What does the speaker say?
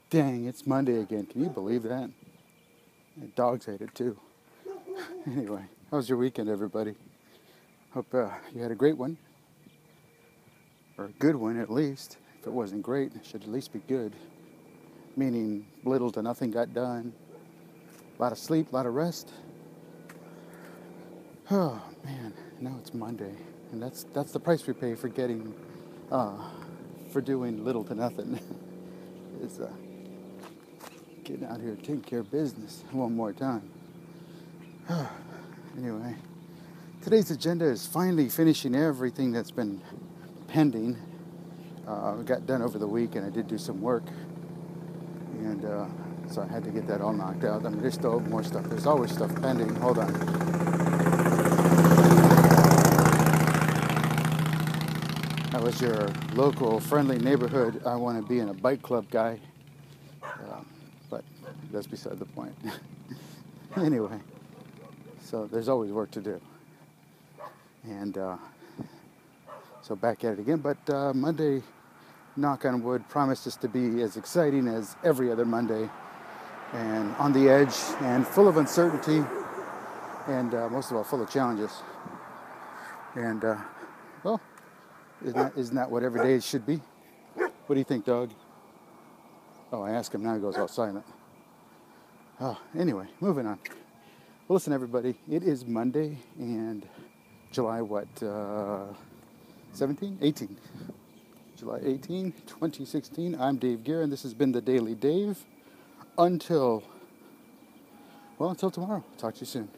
Dang, it's Monday again. Can you believe that? The dogs hate it too. Anyway, how was your weekend, everybody? Hope you had a great one, or a good one at least. If it wasn't great, it should at least be good. Meaning, little to nothing got done. A lot of sleep, a lot of rest. Oh man, now it's Monday, and that's the price we pay for uh, for doing little to nothing. is getting out here taking care of business one more time. Anyway, today's agenda is finally finishing everything that's been pending. Got done over the week, and I did do some work, and so I had to get that all knocked out. I mean, there's still more stuff. There's always stuff pending. Hold on. I was your local friendly neighborhood I want to be in a bike club guy, but that's beside the point. Anyway, so there's always work to do, and so back at it again. But Monday, knock on wood, promised us to be as exciting as every other Monday, and on the edge, and full of uncertainty, and most of all, full of challenges. And well, isn't that what every day should be? What do you think, dog? Oh, I asked him, now he goes all silent. Anyway, moving on. Well, listen, everybody, it is Monday, and July 17? 18. July 18, 2016. I'm Dave Gear, and this has been The Daily Dave. Until tomorrow. Talk to you soon.